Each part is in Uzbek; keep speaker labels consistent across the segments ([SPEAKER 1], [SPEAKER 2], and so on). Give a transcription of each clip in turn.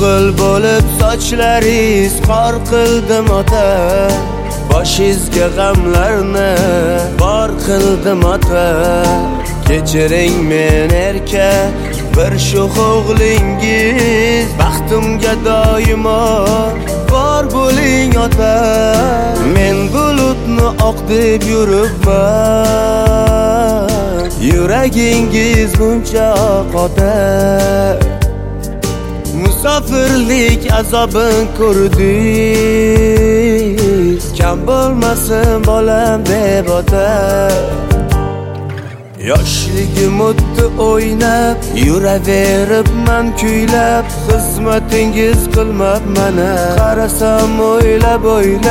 [SPEAKER 1] O'g'il bo'lib sochlaringiz qor qildim ota, boshingizga g'amlarni bor qildim ota. Kechiring men erkak bir sho'x o'g'lingiz, baxtimga doimo bor bo'ling ota. Men bulutni oq deb yuribman, yuragingiz buncha ota. Musofirlik azobin ko'rdik, kam bo'lmasin bolam deb ota. Yoshligim o'tdi o'ynab, yuraveribman kuylab, xizmatingiz qilmab mana, qarasam o'ylab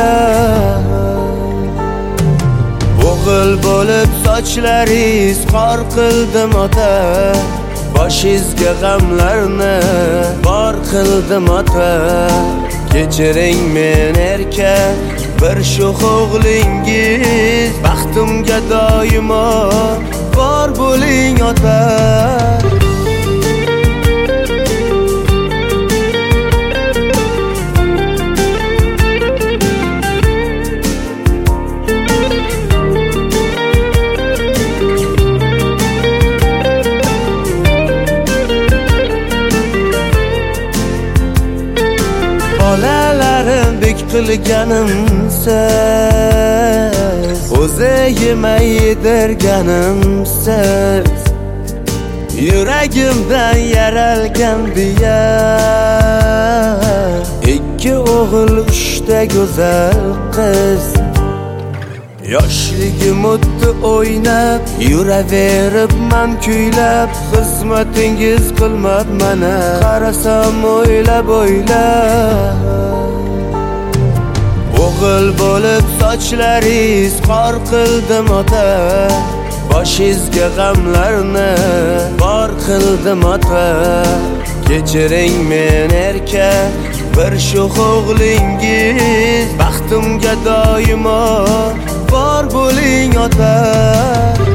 [SPEAKER 1] O'g'il bo'lib sochlaringiz qor qildim ota, boshingizga g'amlarni bor qildim ota. Kechiring men erkak bir sho'x o'g'lingiz, baxtimga doimo bor bo'ling ota. Bolalarim bek qilganimsiz, o'zi yemay yedirganimsiz, yuragimdan yaralgan diya. Ikki o'g'il uchta go'zal qiz, yoshligim o'tdi o'ynab, yuraveribman kuylab, xizmatingiz qilmab mana, qarasam o'ylab O'g'il bo'lib sochlaringiz qor qildim ota, boshingizga g'amlarni bor qildim ota. Kechiring men erkak bir sho'x o'g'lingiz, baxtimga doimo bor bo'ling ota.